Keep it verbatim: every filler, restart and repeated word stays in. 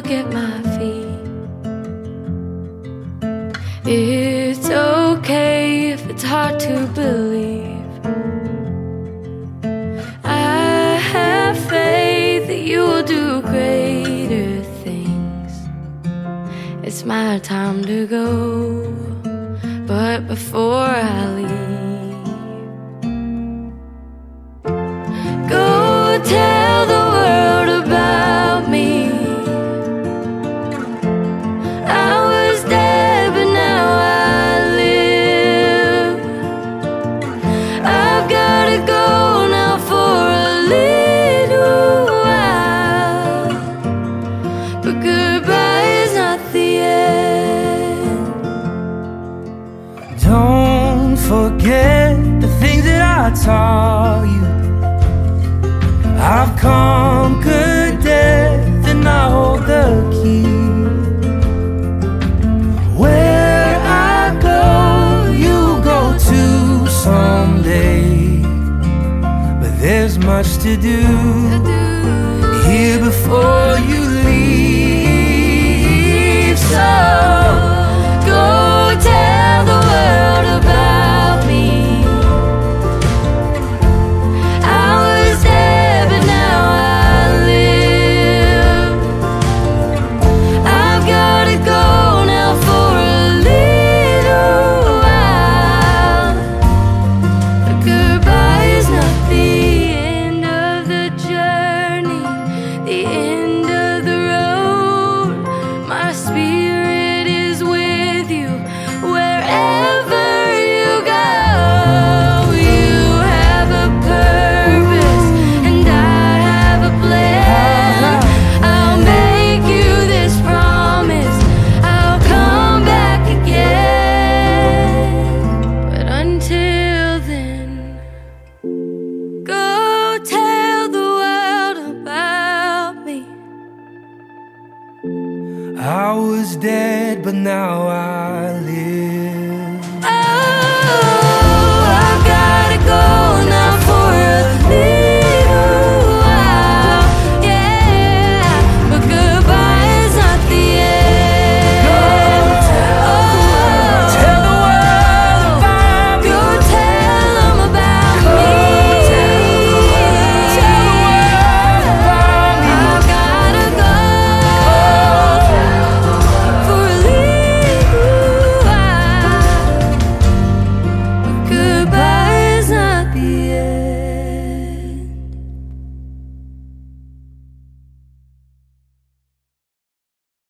look at my feet. It's okay if it's hard to believe. I have faith that you will do greater things. It's my time to go, but before I leave, go tell the world about me. I was dead, but now I live. I've gotta go now for a little while, but goodbye is not the end. Don't forget the things that I taught you. I've conquered death and I hold the key. Where I go, you go too someday. But there's much to do here before you leave. So go tell the world about me. I was dead, but now I live. I've gotta go now for a little while, but goodbye is not the end of the journey, the end of the road. My spirit is with you wherever you go. You have a purpose and I have a plan. I'll make you this promise, I'll come back again. But until then, go tell the world about me. I was dead, but now I live.